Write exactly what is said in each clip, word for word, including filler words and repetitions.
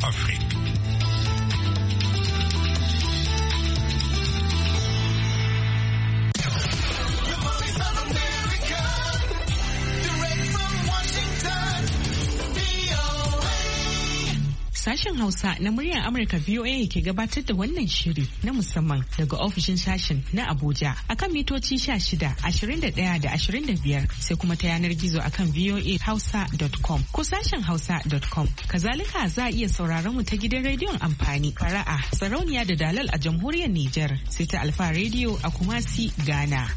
Afrique. Sashen Hausa na muryar Amurka V O A ke gabatar da wannan shiri na musamman daga ofishin sashen na Abuja akan mitoci sha shida, ashirin da ɗaya da ashirin da biyar sai kuma ta yanar gizo akan v o a hausa dot com ko sashen hausa dot com. Kazalika za a iya sauraron mu ta gidan rediyon amfani fara'a sarauniya da dalal a jamhuriyar Nijar sai ta Alfa Radio a Kumasi, Ghana.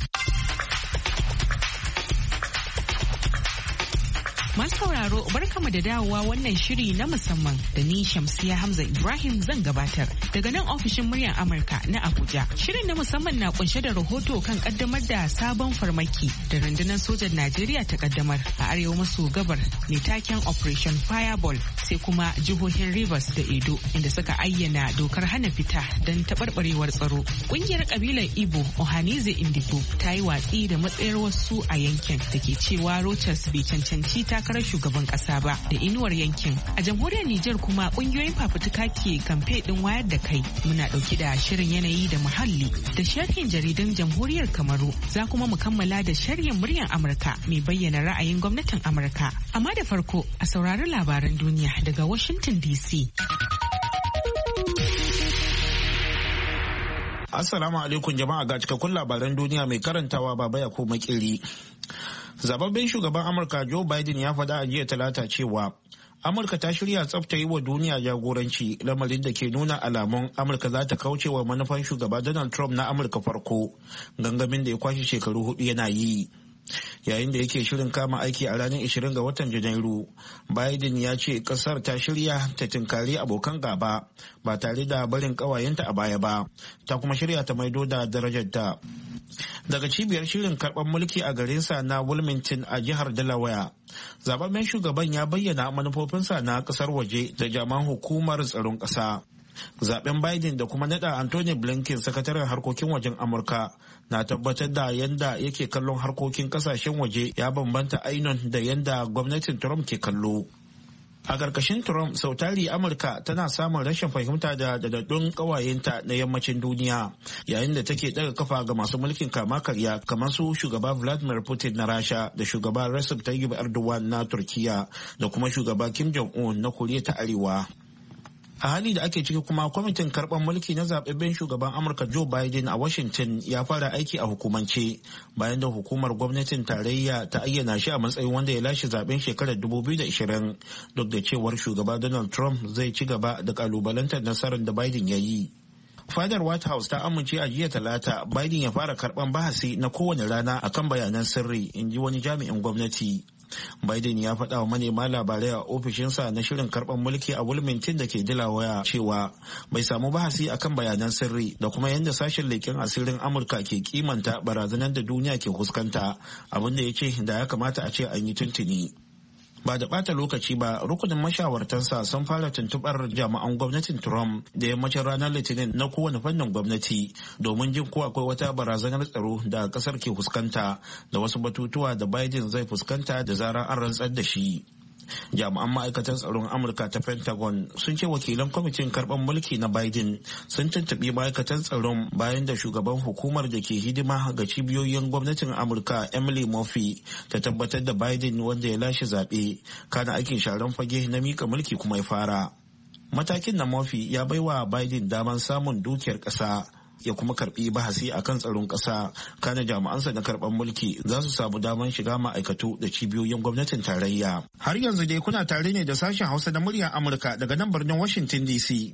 Masu sauraro barkamu da dawowa wannan shiri na musamman da ni Shamsiya Hamza Ibrahim zan gabatar daga nan ofishin muryar Amurka na Abuja. Shirin na musamman na kunshe da rahoto kan kaddamar da sabon farmaki da rundunar sojan Najeriya ta kaddamar a arewa maso gabar mai taken Operation Fireball sai kuma jihohin Rivers da Edo inda suka ayyana dokar hana fita don taɓarɓarewar tsaro. Ƙungiyar kabilar Igbo Ohanize Indigo ta yi watsi da matsayar wasu a yankin da ke cewa Rochas bai cancanci ta takarar shugaban kasa ba da inuwar yankin. A jamhuriyar Nijar kuma kungiyoyin fafutuka ke kamfe din wayar da kai. Muna dauki da shirin yanayi da muhalli da sharhin jaridan jamhuriyar Kamaru. Za kuma mu kammala da sharhin muryar Amurka mai bayyana ra'ayin gwamnatin Amurka. Amma da farko a saurari labaran duniya daga Washington D C. Assalamu alaikum jama'a, ga cikakkun labaran duniya mai karantawa Baba Yakubu Makeri. Zababben shugaban Amurka Joe Biden ya faɗa a jiya Talata cewa Amurka ta shirya tsafta yi wa duniya jagoranci, lamarin da ke nuna alamun Amurka za ta kauce wa manufan shugaba Donald Trump na Amurka farko, gangamin da ya kwashe shekaru hudu yana yi. Yayin da yake shirin kama aiki a ranar ishirin ga watan Janairu, Biden ya ce kasar ta shirya ta tinkari abokan gaba ba tare da barin kawayenta a baya ba, ta kuma shirya ta maido da darajarta. Daga cibiyar shirin karɓar mulki a garinsa na Wilmington a jihar Delaware, zababben shugaban ya bayyana manufofinsa na ƙasar waje da jami'an hukumar tsaron ƙasa. Zaben Biden da kuma nada Anthony Blinken sakataren harkokin wajen Amurka na tabbatar da yanda yake kallon harkokin kasashen waje ya bambanta ainun da yanda gwamnatin Trump ke kallo. A ƙarƙashin Trump, sautari Amurka tana samun rashin fahimta da dadaddun ƙawayenta na yammacin duniya, yayin da take ɗaga kafa ga masu mulkin kama karya kamar su shugaba Vladimir Putin na Rasha da shugaba Recep Tayyip Erdogan na Turkiya da kuma shugaba Kim Jong-un na Koriya ta Arewa. A hali da ake ciki kuma kwamitin karɓar mulki na zaɓaɓɓen shugaban Amurka Joe Biden a Washington ya fara aiki a hukumance bayan da hukumar gwamnatin tarayya ta ayyana shi a matsayin wanda ya lashe zaɓen shekarar dubu biyu da ashirin, duk da cewar shugaba Donald Trump zai ci gaba da kalubalantar nasarar da Biden ya yi. Fadar White House ta amince a jiya Talata Biden ya fara karɓar bahasi na kowane rana akan bayanan sirri, in ji wani jami'in gwamnati. Biden ya faɗa wa manema labarai a ofishinsa na shirin karɓar mulki a Wilmington da ke Delaware cewa bai samu bahasi akan bayanan sirri da kuma yadda sashen leƙen asirin Amurka ke kimanta barazanar da duniya ke fuskanta, abinda ya ce da ya kamata a ce an yi tuntuni. Ba da ɓata lokaci ba, rukunin mashawartansa sun fara tuntuɓar jami'an gwamnatin Trump da yammacin ranar Litinin na kowane fannin gwamnati domin jin ko akwai wata barazanar tsaro da ƙasar ke fuskanta da wasu batutuwa da Biden zai fuskanta da zarar an rantsar da shi. Jami'an ma'aikatar tsaron Amurka ta Pentagon sun ce wakilan kwamitin karɓar mulki na Biden sun tuntuɓi ma'aikatar tsaron bayan da shugaban hukumar da ke hidima ga cibiyoyin gwamnatin Amurka Emily Murphy ta tabbatar da Biden wanda ya lashe zaɓe, kana aikin sharan fage na mika mulki kuma ya fara. Matakin na Murphy ya baiwa Biden daman samun dukiyar ƙasa ya kuma karbi bahasi a kan tsaron ƙasa, kana jami'ansa na karɓar mulki za su samu damar shiga ma'aikatu da cibiyoyin gwamnatin tarayya. Har yanzu dai kuna tare ne da sashen Hausa na muryar Amurka daga nan birnin Washington D C.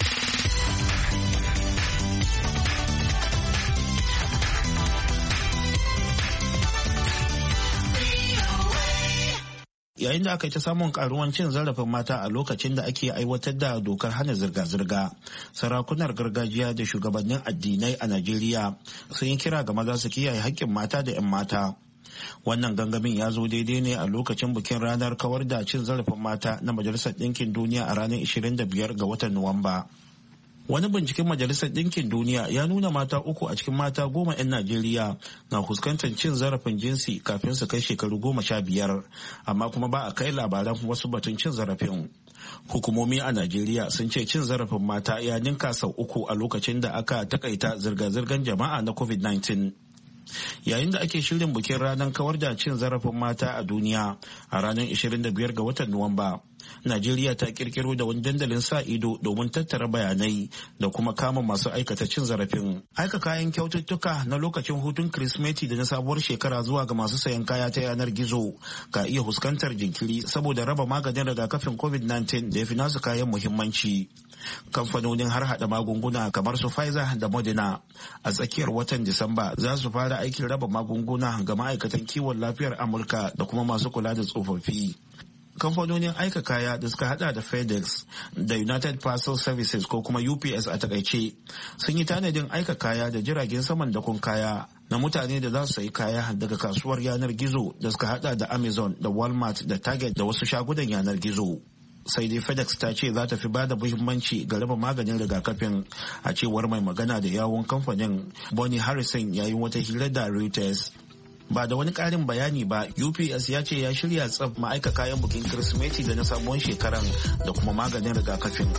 Yayin da aka yi ta samun karuwan cin zarafin mata a lokacin da ake aiwatar da dokar hana zirga-zirga, sarakunar gargajiya da shugabannin addinai a Najeriya sun yi kira ga maza su kiyaye haƙƙin mata da 'yan mata. Wannan gangamin ya zo daidai ne a lokacin bikin ranar kawar da cin zarafin mata na Majalisar Ɗinkin Duniya a ranar ishirin da biyar ga watan Nuwamba. Wani binciken Majalisar Ɗinkin Duniya ya nuna mata uku a cikin mata goma 'yan Najeriya na fuskantar cin zarafin jinsi kafin su kai shekaru goma sha biyar, amma kuma ba a kai labaran wasu batun cin zarafin. Hukumomi a Najeriya sun ce cin zarafin mata ya ninka sau uku a lokacin da aka takaita zirga-zirgar jama'a na covid nineteen. Yayin da ake shirin bikin ranar kawar da cin zarafin mata a duniya a ranar ishirin da biyar ga watan Nuwamba, Najeriya ta kirkiro da wani dandalin sa ido domin tattara bayanai da kuma kama masu aikata cin zarafin. Aika kayan kyaututtuka na lokacin hutun Kirsimeti da na sabuwar shekara zuwa ga masu sayan kaya ta yanar gizo ka iya fuskantar jinkiri saboda raba maganin rigakafin covid nineteen da ya fi nasu kayan muhimmanci. Kamfanonin har hada magunguna kamar su Pfizer da Moderna a tsakiyar watan Disamba za su fara aikin raba magunguna ga ma'aikatan kiwon lafiyar Amurka da kuma masu kula da tsofaffi. Kamfanonin aika kaya da suka hada da FedEx da United Parcel Services ko kuma U P S a takaice sun yi tanadin aika kaya da jiragen saman dakon kaya na mutane da za su sayi kaya daga kasuwar yanar gizo da suka hada da Amazon da Walmart da Target da wasu shagunan yanar gizo. Sai dai FedEx ta ce za ta fi bada muhimmanci ga raba maganin rigakafin, a cewar mai magana da yawun kamfanin Bonnie Harrison yayin wata hira da Reuters. Ba da wani ƙarin bayani ba, U P S ya ce ya shirya tsaf ma'aika kayan bukin Kirsimeti da na sabuwar shekaran da kuma maganin rigakafin.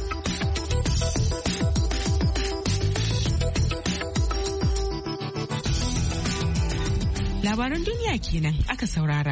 Labaran duniya kenan aka saurara.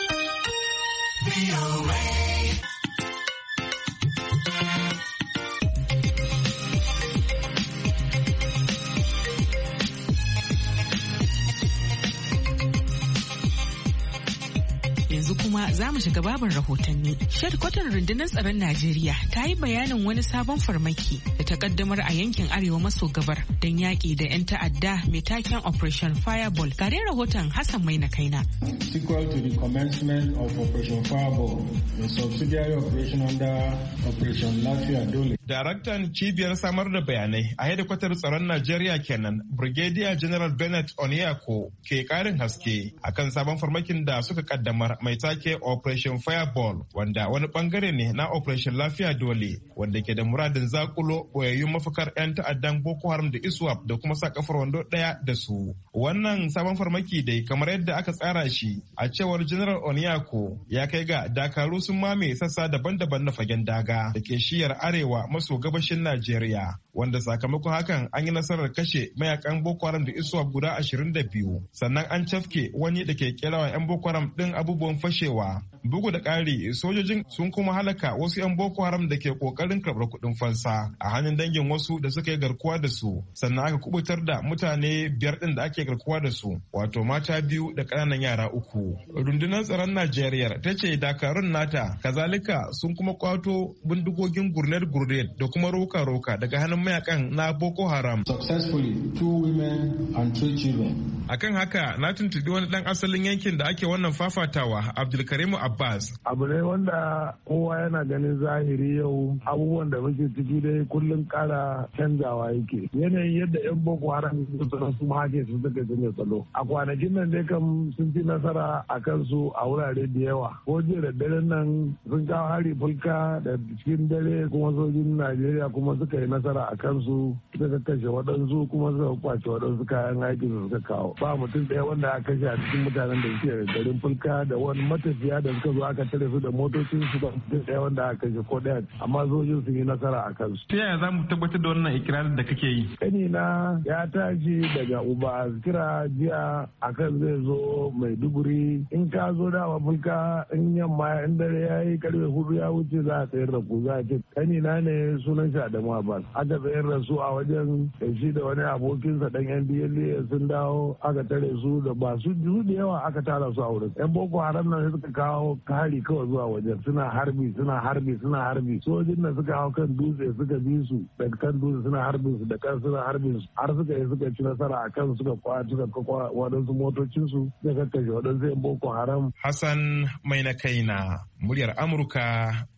Kuma za mu shiga babin rahotanni. Shedkwatar rundunar tsaron Najeriya ta yi bayanin wani sabon farmaki da ta kaddamar a yankin arewa maso gabar don yaƙi da 'yan ta'adda mai taken Operation Fireball. Gare rahoton Hassan Mai na kaina. Sequel to the commencement of Operation Fireball, a subsidiary operation under Operation Lafiya Dole. Daraktan cibiyar samar da bayanai a hedikwatar tsaron Najeriya kenan, Brigadier General Bennett Onyeko ke karin haske akan sabon farmakin da suka kaddamar mai take Operation Fireball, wanda wani bangare ne na Operation Lafiya Dole, wanda ke da muradin zakulo boyayyun mafakar 'yan ta'addan Boko Haram da ISWAP da kuma sa kafar wando daya da su. Wannan sabon farmaki dai kamar yadda aka tsara shi, a cewar General Onyeko, ya kai ga dakaru sun mame sassa daban-daban na fagen daga da ke shiyar arewa maso gabashin Najeriya, wanda sakamakon hakan an yi nasarar kashe mayakan Boko Haram da ISWAP guda ashirin da biyu, sannan an cafke wani da ke kerawa 'yan Boko Haram din abubuwan fashewa. Bugu da ƙari, sojojin sun kuma halaka wasu 'yan Boko Haram da ke ƙoƙarin karɓar kuɗin fansa a hannun dangin wasu da suka yi garkuwa da su, sannan aka kubutar da mutane biyar ɗin da ake garkuwa da su, wato mata biyu da ƙananan yara uku. Rundunar tsaron Najeriya ta ce dakarun nata kazalika sun kuma kwato bindigogin gurnet-gurnet da kuma roka-roka daga hannun mayakan na Boko Haram. Successfully, two women and three children. Akan haka na tuntuɓi wani ɗan asalin yankin da ake wannan fafatawa, Abdulkarimu Abbas. Abu ne wanda kowa yana ganin zahiri yau abubuwan da muke ciki dai kullum kara canzawa yake. Yanayin yadda 'yan Boko Haram su ma hake su suka janye tsalo. A kwanakin nan dai kam sun fi nasara a kansu a wurare da yawa. Ko jiya da dare nan sun kawo hari fulka da cikin dare kuma sojin Najeriya kuma suka yi nasara a kansu suka kashe waɗansu kuma suka kwace waɗansu kayan aikin su suka kawo. Ba mutum ɗaya wanda aka kashe a cikin mutanen da suke garin fulka da wani matafiya da suka zo aka tare su da motocin su ba mutum ɗaya wanda aka kashe ko ɗaya, amma sojin sun yi nasara a kansu. Ta yaya za mu tabbatar da wannan ikirarin da kake yi? Kani na ya tashi daga Uba kira jiya akan zai zo Maiduguri. In ka zo da fulka in yamma in dare ya yi karfe hudu ya wuce za a tsayar da ku, za a ce kani na ne sunan shi Adamu Abbas. Aka tsayar da su a wajen da shi da wani abokinsa dan N D L A sun dawo aka tare su da ba su da yawa aka tara su a wurin. Yan Boko Haram nan suka kawo kari kawai zuwa wajen suna harbi suna harbi suna harbi. Sojin nan suka hau kan dutse suka bi su da kan dutse suna harbin su da kan suna harbin su har suka yi suka ci nasara a kan suka kwa suka kwa waɗansu motocin su suka kashe waɗansu yan Boko Haram. Hassan Mai na kaina, muryar Amurka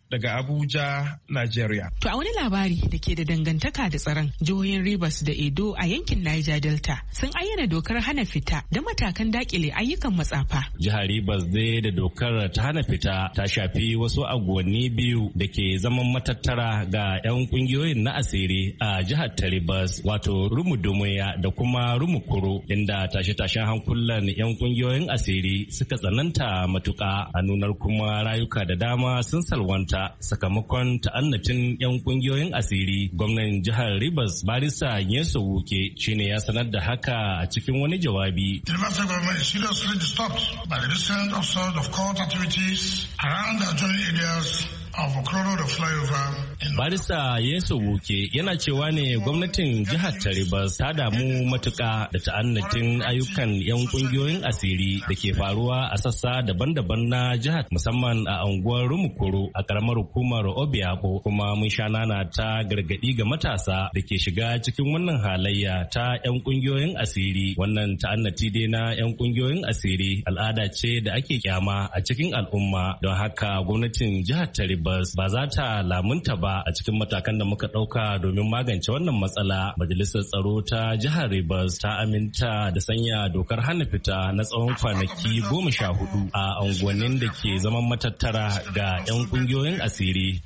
daga Abuja, Najeriya. To a wani labari da ke da dangantaka da tsaron, jihohin Rivers da Edo a yankin Niger Delta sun ayyana dokar hana fita da matakan dakile ayyukan matsafa. Jihar Rivers dai da dokar ta hana fita ta shafi wasu unguwanni biyu da ke zaman matattara ga 'yan kungiyoyin na asiri a jihar ta Rivers, wato Rumudumuya da kuma Rumukuru, inda tashe-tashen hankulan 'yan kungiyoyin asiri suka tsananta matuƙa, a nunar kuma rayuka da dama sun salwanta sakamakon ta'annatin 'yan kungiyoyin asiri. Gwamnan jihar Rivers Barista Nyeso Wuke shine ya sanar da haka a cikin wani jawabi. The Rivers government is seriously disturbed by the recent upsurge of cult activities around the adjoining areas of Okoro da flyover. Barista Yeso Wuke yana cewa ne gwamnatin jihar ta Rivers ta damu matuƙa da ta'annatin ayyukan 'yan kungiyoyin asiri da ke faruwa a sassa daban-daban na jihar, musamman a unguwar Rumukuru a karamar hukumar Obiako, kuma mun sha nana ta gargaɗi ga matasa da ke shiga cikin wannan halayya ta 'yan kungiyoyin asiri. Wannan ta'annati dai na 'yan kungiyoyin asiri al'ada ce da ake kyama a cikin al'umma, don haka gwamnatin jihar ta Rivers ba za ta lamunta ba a cikin matakan da muka ɗauka domin magance wannan matsala. Majalisar tsaro ta jihar Rivers ta aminta da sanya dokar hana fita na tsawon kwanaki goma sha hudu a unguwannin da ke zaman matattara ga 'yan kungiyoyin asiri.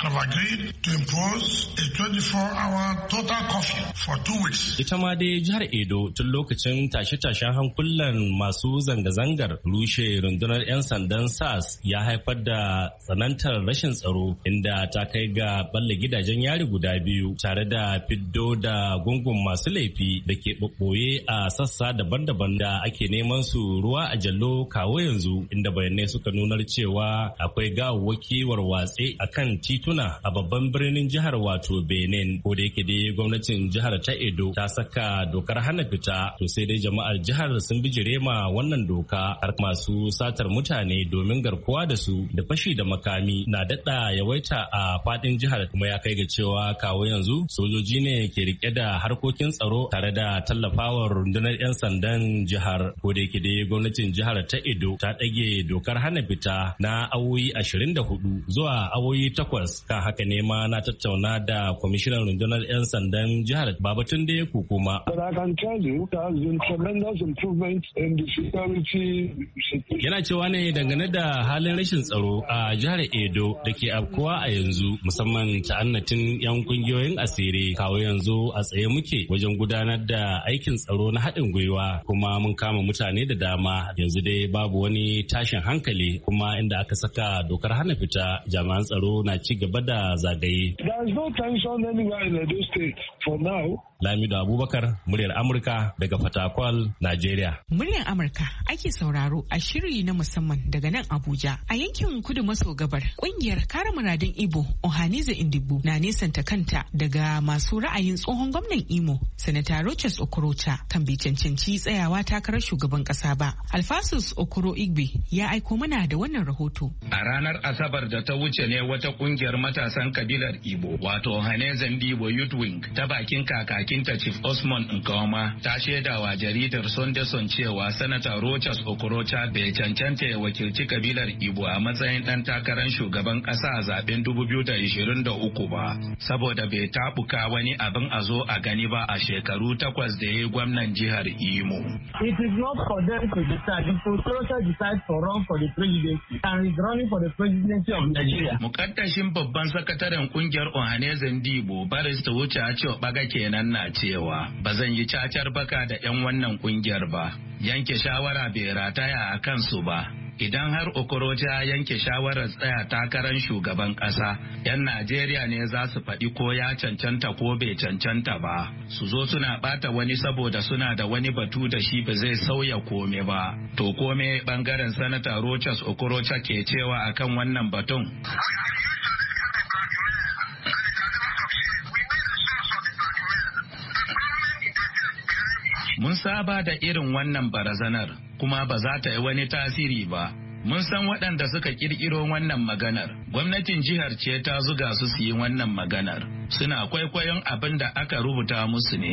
Ita ma dai jihar Edo tun lokacin tashe-tashen hankulan masu zanga-zangar rushe rundunar 'yan sandan S A S ya haifar da tsanantar rashin tsaro, inda ta kai ga balle gidajen yari guda biyu tare da fiddo da gungun masu laifi da ke ɓoɓɓoye a sassa daban-daban da ake neman su ruwa a jallo kawo yanzu, inda bayanai suka nunar cewa akwai gawawwaki warwatse a kan tituna a babban birnin jihar wato Benin. Ko da yake dai gwamnatin jihar ta Edo ta saka dokar hana fita, to sai dai jama'ar jihar sun bijire ma wannan doka, har masu satar mutane domin garkuwa da su da fashi da makami na daɗa yawaita a fadin jihar, kuma ya kai ga cewa kawo yanzu sojoji ne ke rike da harkokin tsaro tare da tallafawar rundunar 'yan sandan jihar. Ko da yake dai gwamnatin jihar ta Edo ta ɗage dokar hana fita na awoyi ashirin da hudu zuwa awoyi takwas. Kan haka ne ma na tattauna da kwamishinan rundunar 'yan sandan jihar Babatunde Kukuma. Yana cewa ne dangane da halin rashin tsaro a jihar Edo da ke afkuwa a yanzu, musamman ta'annatin 'yan kungiyoyin asiri, kawo yanzu a tsaye muke wajen gudanar da aikin tsaro na haɗin gwiwa, kuma mun kama mutane da dama. Yanzu dai babu wani tashin hankali, kuma inda aka saka dokar hana fita jami'an tsaro na ci gaba da zagaye. Lamido Abubakar, muryar Amurka daga Fatakwal, Najeriya. Muryar Amurka ake sauraro a shiri na musamman daga nan Abuja. A yankin kudu maso gabar, kungiyar kare muradun Igbo Ohanize Ndigbo na nesanta kanta daga masu ra'ayin tsohon gwamnan Imo, Sanata Rochas Okorocha, kan bai cancanci tsayawa takarar shugaban kasa ba. Alfasus Okoro Igbe ya aiko mana da wannan rahoto. A ranar Asabar da ta wuce ne wata kungiyar matasan kabilar Igbo, wato Ohanize Ndigbo Youth Wing, ta bakin kakakin ta Chief Osman Nkoma, ta shaidawa jaridar Sunday Sun cewa Sanata Rochas Okorocha bai cancanta ya wakilci kabilar Igbo a matsayin dan takarar shugaban kasa a zaben dubu biyu da ishirin da uku ba, saboda bai tabuka wani abin a zo a gani ba a shekaru takwas da ya yi gwamnan jihar Imo. It is not for them to decide. If Okorocha decides to run for the presidency and is running for the presidency of Nigeria. Mukaddashin babban sakataren kungiyar Ohanize Ndigbo Barista Wuce Acho Baga kenan na cewa ba zan yi cacar baka da 'yan wannan kungiyar ba. Yanke shawara bai rataya a kansu ba. Idan har Okorocha yanke shawarar tsaya takarar shugaban ƙasa, 'yan Najeriya ne za su faɗi ko ya cancanta ko bai cancanta ba. Su zo suna ɓata wani saboda suna da wani batu da shi ba zai sauya kome ba. To kome ɓangaren Sanata Rochas Okorocha ke cewa akan wannan batun? Mun saba da irin wannan barazanar, kuma ba za ta yi wani tasiri ba. Mun san waɗanda suka ƙirƙiro wannan maganar. Gwamnatin jihar ce ta zuga su su yi wannan maganar. Suna kwaikwayon abin da aka rubuta musu ne.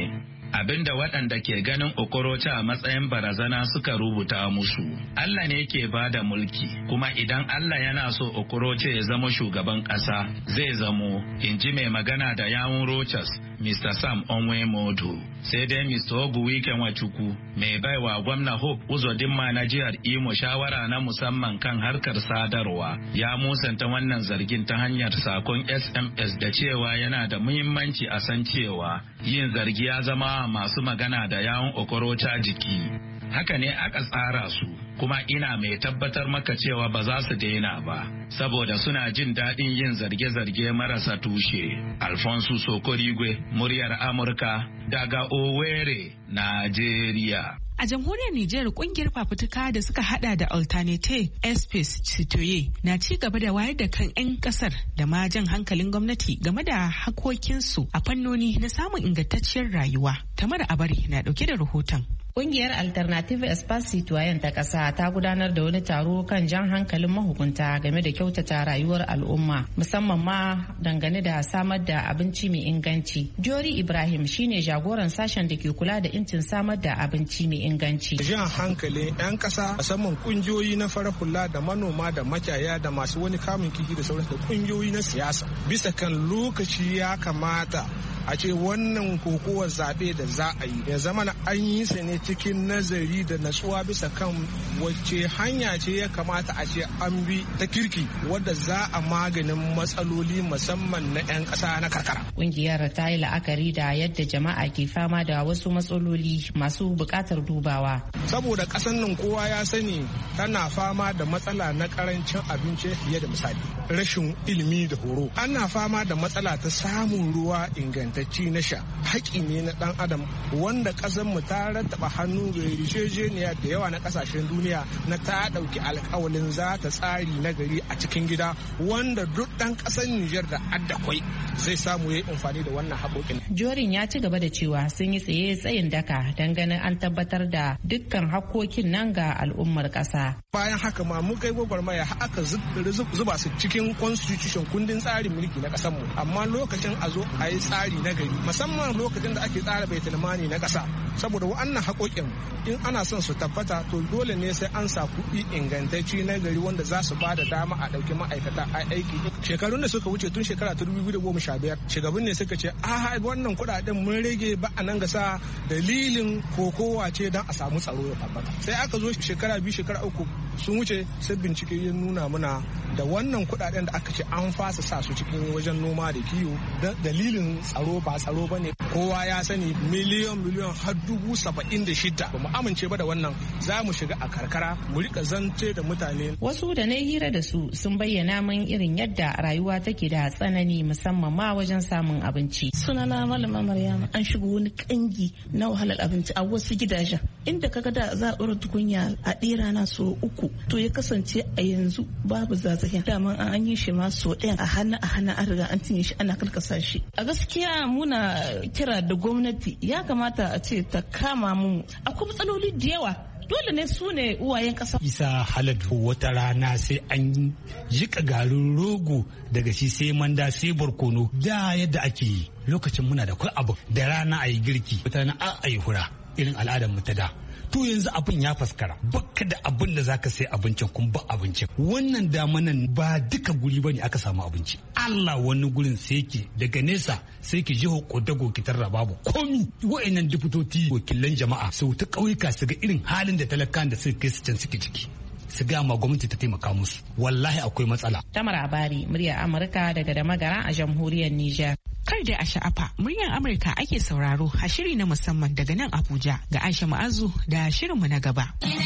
abinda waɗanda ke ganin Okorocha a matsayin barazana suka rubuta musu. Allah ne ke ba da mulki, kuma idan Allah yana so Okorocha ya zama shugaban ƙasa, zai zamo, in ji mai magana da yawun Rochas, Mister Sam Onwemodo. Sai dai Mister Oguwike Nwachukwu, mai baiwa gwamna Hope Uzodinma na jihar Imo shawara na musamman kan harkar sadarwa, ya musanta wannan zargin ta hanyar sakon S M S da cewa yana da muhimmanci a san cewa yin zargi ya zama masu magana da yawun Okorocha jiki. Haka ne aka tsara su, kuma ina mai tabbatar maka cewa ba za su daina ba, saboda suna jin daɗin yin zarge-zarge marasa tushe. Alfonso Sokorigwe, muryar Amurka, daga Owerri, Najeriya. A jamhuriyar Nijar kungiyar fafutuka da suka hada da Alternative Espace Citoyen na ci gaba da wayar da kan 'yan kasar da ma jan hankalin gwamnati game da hakokinsu a fannoni na samun ingantacciyar rayuwa. Tamar Abari na dauke da rahoton. Ƙungiyar Alternative Espace Citoyen ta ƙasa ta gudanar da wani taro kan jan hankalin mahukunta game da kyautata rayuwar al'umma, musamman ma dangane da samar da abinci mai inganci. Jori Ibrahim shine jagoran sashen da ke kula da incin samar da abinci mai inganci. Jan hankalin 'yan ƙasa, musamman ƙungiyoyi na farar hula da manoma da makiyaya da masu wani kamun kifi da sauransu da ƙungiyoyi na siyasa. Bisa kan lokaci ya kamata a ce wannan kokowar zaɓe da za a yi ya zama na an yi sa ne cikin nazari da natsuwa bisa kan wacce hanya ce ya kamata a ce an bi ta kirki wadda za a maganin matsaloli musamman na 'yan ƙasa na karkara. Ƙungiyar ta yi la'akari da yadda jama'a ke fama da wasu matsaloli masu buƙatar dubawa. Saboda ƙasar nan kowa ya sani tana fama da matsala na ƙarancin abinci fiye da misali. Rashin ilimi da horo. Ana fama da matsala ta samun ruwa ingantacci na sha. Haƙƙi ne na ɗan adam wanda ƙasar mu ta rattaba hannu ga yarjejeniya da yawa na ƙasashen duniya na ta ɗauki alƙawalin za ta tsari na gari a cikin gida wanda duk ɗan ƙasar Nijar da addakwai zai samu ya yi amfani da wannan haƙoƙin. Jorin ya ci gaba da cewa sun yi tsaye tsayin daka don ganin an tabbatar da dukkan haƙoƙin nan ga al'ummar ƙasa. Bayan haka ma mu kai gwagwarmaya aka zuba su cikin constitution kundin tsarin mulki na ƙasar mu, amma lokacin a zo a yi tsari na gari musamman lokacin da ake tsara baitulmani na ƙasa, saboda wa'annan haƙoƙin in ana son su tabbata to dole ne sai an sa kuɗi ingantacci na gari wanda za su ba da dama a ɗauki ma'aikata a aiki. Shekarun da suka wuce tun shekara ta dubu biyu da goma sha biyar shugaban ne suka ce a wannan kuɗaɗen mun rage ba a nan gasa dalilin kokowa ce don a samu tsaro ya tabbata. Sai aka zo shekara biyu shekara uku sun wuce sai bincike ya nuna mana da wannan kuɗaɗen da aka ce an fasa sa su cikin wajen noma da kiwo dalilin tsaro ba tsaro ba ne. Kowa ya sani miliyan miliyan har dubu saba'in da shida ba mu amince ba da wannan, za mu shiga a karkara mu rika zance da mutane. Wasu da na hira da su sun bayyana min irin yadda rayuwa take da tsanani musamman ma wajen samun abinci. Sunana Malama Maryama, an shigo wani kangi na wahalar abinci a wasu gidajen inda kaga da za a ɗora tukunya a ɗera na so uku to ya kasance a yanzu babu zazahin daman an yi shi ma so ɗayan a hana a hana an riga an cinye shi ana karkasa shi. A gaskiya muna kira da gwamnati ya kamata a ce ta kama mu, akwai matsaloli da yawa dole ne su ne uwayen kasa. Isa haladu wata rana sai an jika garin rogo daga shi sai manda sai barkono da yadda ake yi lokacin muna da kwai abu da rana a yi girki wata rana a yi hura irin al'adar mu ta da. To yanzu abin ya faskara baka da abin da zaka sai abincin kun ba abincin wannan damanan ba duka guri bane aka samu abinci. Allah wani gurin sai ki daga nesa sai ki jiho kodago ki tarra babu komi. Wa'annan diputoti wakilan jama'a su ta kauyuka su ga irin halin da talakan da suka kai su can suke ciki su ga ma gwamnati ta taimaka musu, wallahi akwai matsala. Tamar Abari, muryar Amurka daga Damagara a jamhuriyar Nijar. Kar da a sha'afa, muryar Amurka ake sauraro a shiri na musamman daga nan Abuja ga Aisha Ma'azu da shirinmu na gaba.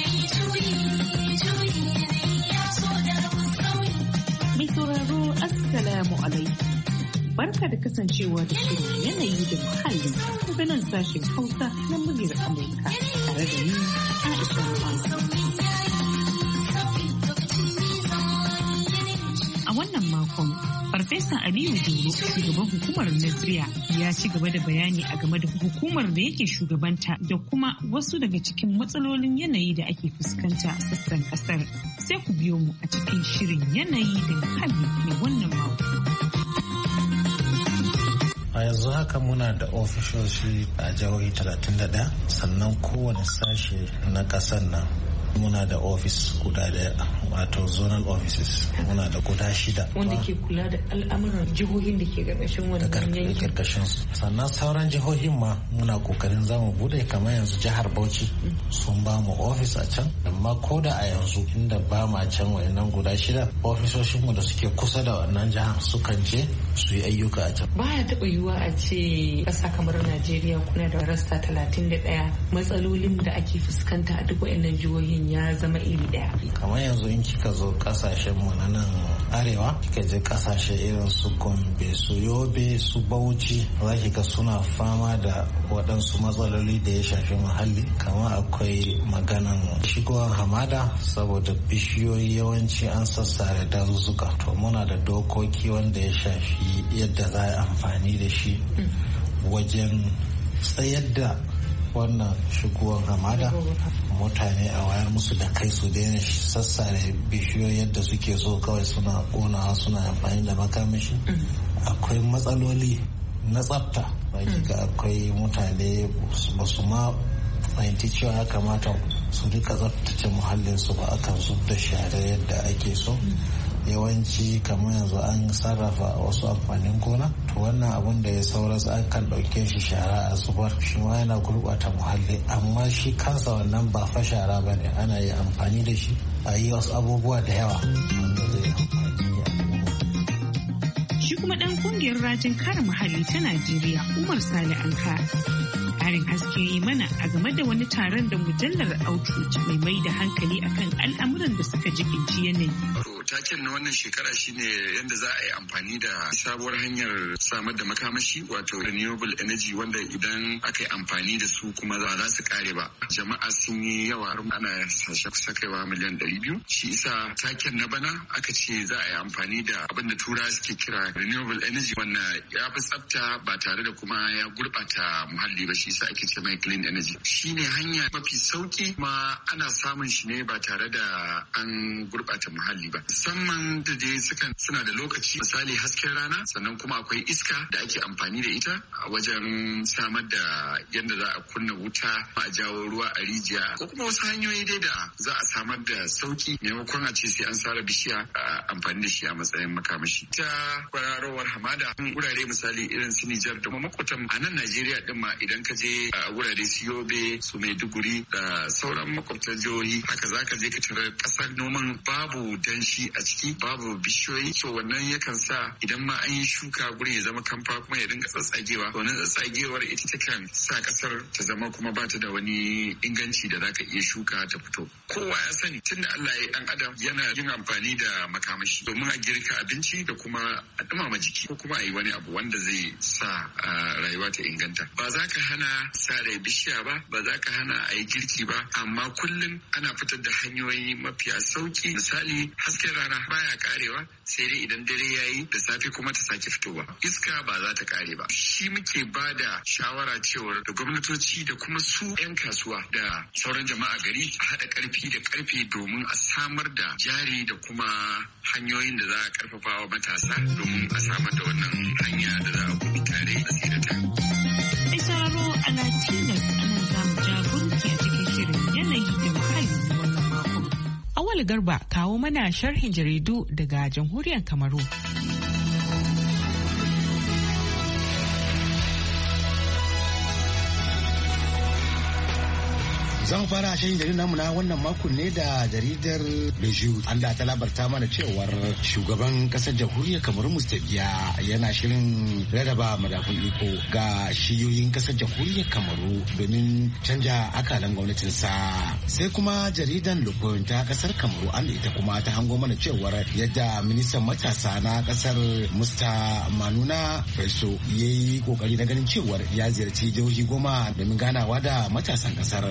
Mai sauraro Assalamu alaikum. Barka da kasancewa da shirin yanayi da muhalli daga nan sashen Hausa na muryar Amurka tare da ni Aisha Ma'azu. A wannan makon, Farfesa Aliyu Doro, shugaban hukumar Naziriya, ya ci gaba da bayani a game da hukumar da yake shugabanta da kuma wasu daga cikin matsalolin yanayi da ake fuskanta a sassan kasar. Sai ku biyo mu a cikin shirin yanayi da muhalli na wannan mako. A yanzu haka muna da ofisoshi a jihohi talatin da ɗaya, sannan kowane sashe na ƙasar nan muna da ofis guda daya, wato zonal offices muna da guda shida wanda ke kula da al'amuran jihohin da ke karkashin wannan yankin. Sannan sauran jihohin ma muna kokarin zamu bude, kamar yanzu jihar Bauchi sun ba mu ofis a can, amma ko da a yanzu inda ba ma can wayannan guda shida, ofisoshin mu da suke kusa da wannan jihar sukan je su yi ayyuka a can. Baya taɓa yiwuwa a ce ƙasa kamar Najeriya kuna da rasta talatin da ɗaya, matsalolin da ake fuskanta a duk wayannan jihohin ya zama iri daya. Kamar yanzu in kika zo kasashen mu na nan arewa, kika je kasashe irin su Gombe, su Yobe, su Bauchi, za ki ga suna fama da waɗansu matsaloli da ya shafi muhalli, kamar akwai maganan shigowar hamada saboda bishiyoyi yawanci an sassare dazuzzuka. To muna da dokoki wanda ya shafi yadda za a yi amfani da shi wajen tsayar da wannan shigowar hamada, mutane a wayar musu da kai su daina sassare bishiyoyi yadda suke so kawai suna konawa suna amfani da makamashi. Akwai matsaloli na tsafta, ga akwai mutane ba su ma fahimci cewa ya kamata su rika tsaftace muhallinsu ba, akan zub da share yadda ake so. Yawanci kamar yanzu an sarrafa wasu amfanin gona, to wannan abun da ya saura an kan ɗauke shi shara a zubar, shi ma yana gurɓata muhalli, amma shi kansa wannan ba fa shara ba ne, ana yi amfani da shi a yi wasu abubuwa da yawa wanda zai amfani. Shi kuma ɗan kungiyar rajin kare muhalli ta Najeriya, Umar Sale Anka, ƙarin haske yi mana a game da wani taron da mujallar Outreach mai mai da hankali akan al'amuran da suka jibinci yanayi. Taken na wannan shekara shine yadda za a yi amfani da sabuwar hanyar samar da makamashi, wato renewable energy, wanda idan aka yi amfani da su kuma ba za su kare ba. Jama'a sun yi yawa, ana sakaiwa miliyan ɗari biyu. Shi isa taken na bana aka ce za a yi amfani da abin da turawa suke kira renewable energy, wanda ya fi tsafta ba tare da kuma ya gurɓata muhalli ba. Shi isa ake ce mai clean energy. Shine hanya mafi sauki, ma ana samun shi ne ba tare da an gurɓata muhalli ba. Musamman da dai sukan suna da lokaci, misali hasken rana, sannan kuma akwai iska da ake amfani da ita a wajen samar da yadda za a kunna wuta, a jawo ruwa a rijiya, ko kuma wasu hanyoyi dai da za a samar da sauki maimakon a ce sai an sare bishiya a amfani da shi a matsayin makamashi. Ta kwararowar hamada, wurare misali irin su Nijar da makwatan a nan Najeriya din ma, idan ka je a wurare su Yobe, su Maiduguri da sauran makwabtan jihohi, haka za ka je ka tarar kasar noman babu danshi a ciki, babu bishiyoyi. So wannan yakan sa idan ma an yi shuka gurin ya zama kamfa kuma ya dinga tsatsagewa. Wannan tsatsagewar ita takan sa kasar ta zama kuma ba ta da wani inganci da zaka iya shuka ta fito. Kowa ya sani tunda Allah ya yi dan adam yana yin amfani da makamashi domin a girka abinci da kuma a dumama jiki, ko kuma a yi wani abu wanda zai sa rayuwa ta inganta. Ba za ka hana sare bishiya ba, ba za ka hana a yi girki ba, amma kullum ana fitar da hanyoyi mafiya sauki. Misali hasken rana baya karewa, sai dai idan dare yayi da safe kuma ta sake fitowa. Iska ba za ta kare ba. Shi muke ba da shawara cewar da gwamnatoci da kuma su 'yan kasuwa da sauran jama'a gari a haɗa ƙarfi da ƙarfe domin a samar da jari da kuma hanyoyin da za a ƙarfafa wa matasa domin a samar da wannan hanya da za a gudu tare a tsirata. Mai sauraro ana tilas ana zamu jagoranci a cikin shirin yanayi da muhalli wannan makon. Awal Garba kawo mana sharhin jaridu daga jamhuriyar Kamaru. Zan fara shirin jaridar namu na wannan makon ne da jaridar Le Jour, an da ta labarta mana cewar shugaban kasar jamhuriyar Kamaru Musta Biya yana shirin rarraba madafun iko ga shiyoyin kasar jamhuriyar Kamaru domin canja akalan gwamnatinsa. Sai kuma jaridar Le Point ta kasar Kamaru, an ita kuma ta hango mana cewar yadda ministan matasa na kasar Musta Manuna Feso ya yi kokari na ganin cewar ya ziyarci jihohi goma domin ganawa da matasan kasar wajen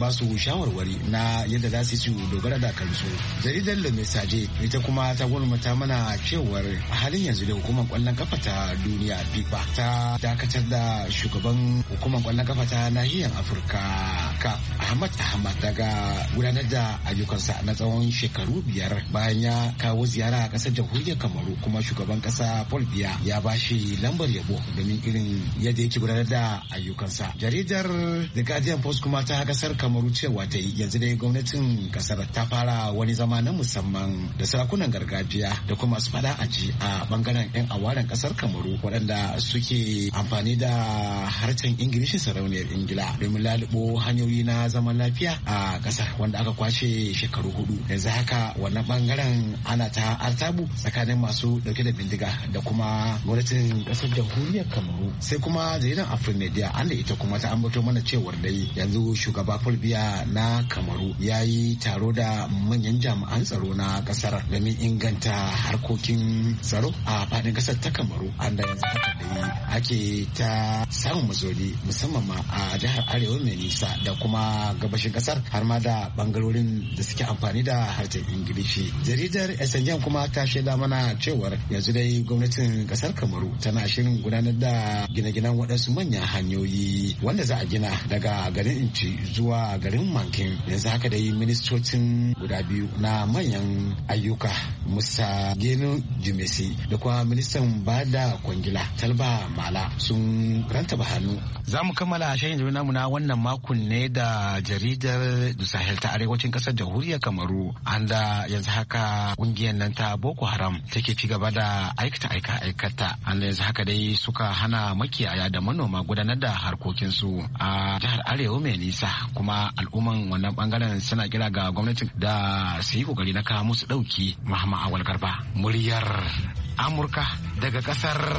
ba su shawarwari na yadda za su dogara da kansu. Jaridar Le Message ita kuma ta gulmata mana cewar a halin yanzu da hukumar kwallon kafa ta duniya FIFA ta dakatar da shugaban hukumar kwallon kafa ta nahiyar Afirka ka Ahmad Ahmad daga gudanar da ayyukansa na tsawon shekaru biyar bayan ya kawo ziyara a kasar jamhuriyar Kamaru, kuma shugaban kasa Paul Biya ya bashi lambar yabo domin irin yadda yake gudanar da ayyukansa. Jaridar The Guardian Post kuma ta kasar Kamaru cewa ta yi yanzu dai gwamnatin kasar ta fara wani zama na musamman da sarakunan gargajiya da kuma su fada aji a bangaren yan awaren kasar Kamaru waɗanda suke amfani da harshen Ingilishi sarauniyar Ingila domin lalubo hanyoyi na zaman lafiya a kasar wanda aka kwashe shekaru hudu. Yanzu haka wannan bangaren ana ta artabu tsakanin masu dauke da bindiga da kuma gwamnatin kasar jamhuriyar Kamaru. Sai kuma jaridar Afrimedia an da ita kuma ta ambato mana cewar dai yanzu shugaba Paul Biya na Kamaru ya yi taro da manyan jami'an tsaro na kasar domin inganta harkokin tsaro a faɗin kasar ta Kamaru, an da yanzu haka dai ake ta samun mazoli musamman ma a jihar Arewa mai nisa da kuma gabashin kasar har ma da bangarorin da suke amfani da harshen Ingilishi. Jaridar Esenjan kuma ta shaida mana cewar yanzu dai gwamnatin kasar Kamaru tana shirin gudanar da gine-ginen waɗansu manyan hanyoyi wanda za a gina daga garin Inci zuwa garin Mankin. Yanzu haka dai ministocin guda biyu na manyan ayyuka Musa Geno Jumesi da kuma ministan bada kwangila Talba Mala sun rantaba hannu. Za mu kammala shayin jami'a namu na wannan makon ne da jaridar Du Sahel ta arewacin kasar jamhuriyar Kamaru, an da yanzu haka kungiyar nan ta Boko Haram take ci gaba da aikata aika aikata, an da yanzu haka dai suka hana makiyaya da manoma gudanar da harkokinsu a jihar Arewa mai nisa, kuma al'umman wannan bangaren suna kira ga gwamnati da su yi kokari na kawo musu dauki. Muhammad Awal Garba, muryar Amurka daga kasar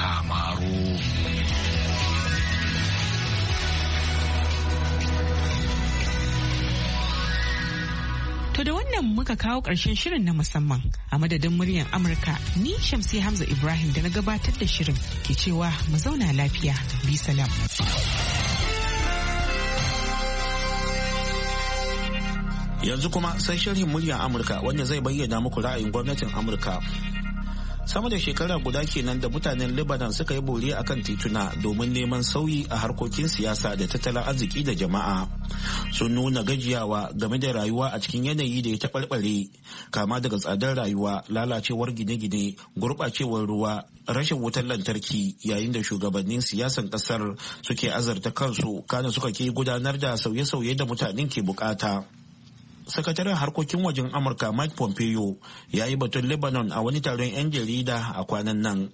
Kamaru. To da wannan muka kawo ƙarshen shirin na musamman a madadin muryar Amurka, ni Shamsi Hamza Ibrahim da na gabatar da shirin ke cewa mu zauna lafiya. Bi salam. Yanzu kuma sai sharhin muryar Amurka wanda zai bayyana muku ra'ayin gwamnatin Amurka. Sama da shekara guda kenan da mutanen Lebanon suka yi bore a kan tituna domin neman sauyi a harkokin siyasa da tattalin arziki da jama'a. Sun nuna gajiyawa game da rayuwa a cikin yanayi da ya taɓarɓare, kama daga tsadar rayuwa, lalacewar gine-gine, gurɓacewar ruwa, rashin wutar lantarki, yayin da shugabannin siyasan ƙasar suke azarta kansu kana suka ke gudanar da sauye-sauye da mutanen ke bukata. Sakataren harkokin wajen Amurka Mike Pompeo ya yi batun Lebanon a wani taron 'yan jarida a kwanan nan.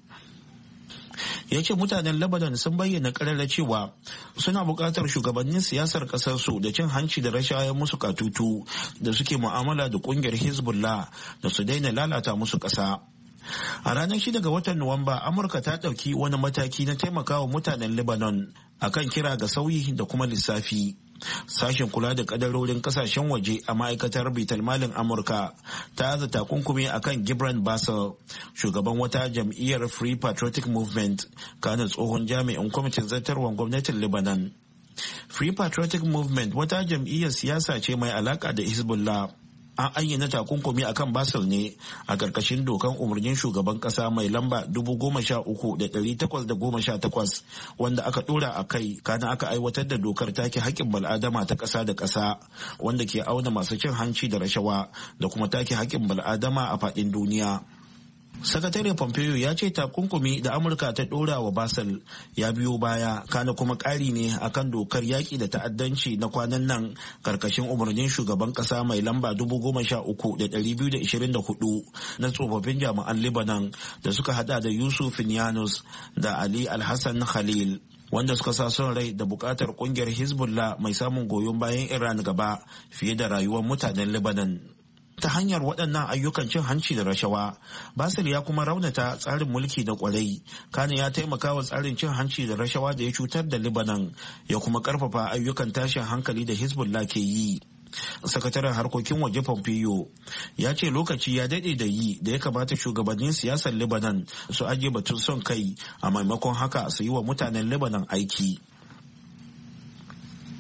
Ya ce mutanen Lebanon sun bayyana karara cewa suna buƙatar shugabannin siyasar ƙasarsu da cin hanci da rashawa musu katutu da suke mu'amala da ƙungiyar Hezbollah da su daina lalata musu ƙasa. A ranar shida ga watan Nuwamba, Amurka ta ɗauki wani mataki na taimakawa mutanen Lebanon akan kira ga sauyi da kuma lissafi. Sashen kula da kadarorin kasashen waje a ma'aikatar bitar malin Amurka ta aza takunkumi akan Gibran Basel, shugaban wata jam'iyyar Free Patriotic Movement, kana tsohon jami'in kwamitin zartarwar gwamnatin Lebanon. Free Patriotic Movement wata jam'iyyar siyasa ce mai alaka da Hezbollah. An ayyana takunkumi akan Basel ne a ƙarƙashin dokan umarnin shugaban ƙasa mai lamba dubu goma sha uku da ɗari takwas da goma sha takwas wanda aka ɗora a kai kana aka aiwatar da dokar take haƙƙin bal'adama ta ƙasa da ƙasa wanda ke auna masu cin hanci da rashawa da kuma take haƙƙin bal'adama a faɗin duniya. Sakatare Pompeo ya ce takunkumi da Amurka ta ɗora wa Basel ya biyo baya kana kuma ƙari ne akan dokar yaƙi da ta'addanci na kwanan nan karkashin umarnin shugaban ƙasa mai lamba dubu goma sha uku da ɗari biyu da ishirin da hudu na tsofaffin jami'an Lebanon da suka hada da Yusuf Yanus da Ali Alhassan Khalil, wanda suka sa son rai da buƙatar ƙungiyar Hezbollah mai samun goyon bayan Iran gaba fiye da rayuwar mutanen Lebanon. Ta hanyar waɗannan ayyukan cin hanci da rashawa, Basel ya kuma raunata tsarin mulki da kwarai, kana ya taimaka wa tsarin cin hanci da rashawa da ya cutar da Lebanon, ya kuma karfafa ayyukan tashin hankali da Hezbollah ke yi. Sakataren harkokin waje Pompeo ya ce lokaci ya daɗe da yi da ya kamata shugabannin siyasar Lebanon su ajiye batun son kai, a maimakon haka su yi wa mutanen Lebanon aiki.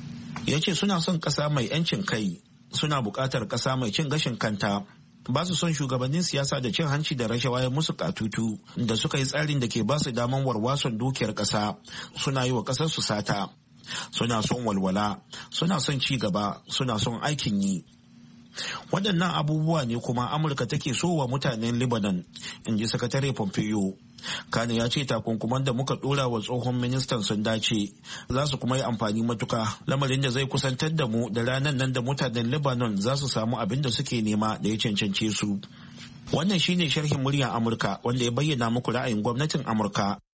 Ya ce suna son ƙasa mai 'yancin kai, suna buƙatar ƙasa mai cin gashin kanta. Ba su son shugabannin siyasa da cin hanci da rashawa ya musu katutu da suka yi tsarin da ke ba su daman warwason dukiyar ƙasa, suna yi wa ƙasar su sata. Suna son walwala, suna son ci gaba, suna son aikin yi. Waɗannan abubuwa ne kuma Amurka take so wa mutanen Lebanon, in ji Sakatare Pompeo. Kane ya ce takunkuman da muka ɗora wa tsohon ministan sun dace, za su kuma yi amfani matuka, lamarin da zai kusantar da mu da ranar nan da mutanen Lebanon za su samu abin da suke nema da ya cancance su. Wannan shine sharhin muryar Amurka wanda ya bayyana muku ra'ayin gwamnatin Amurka.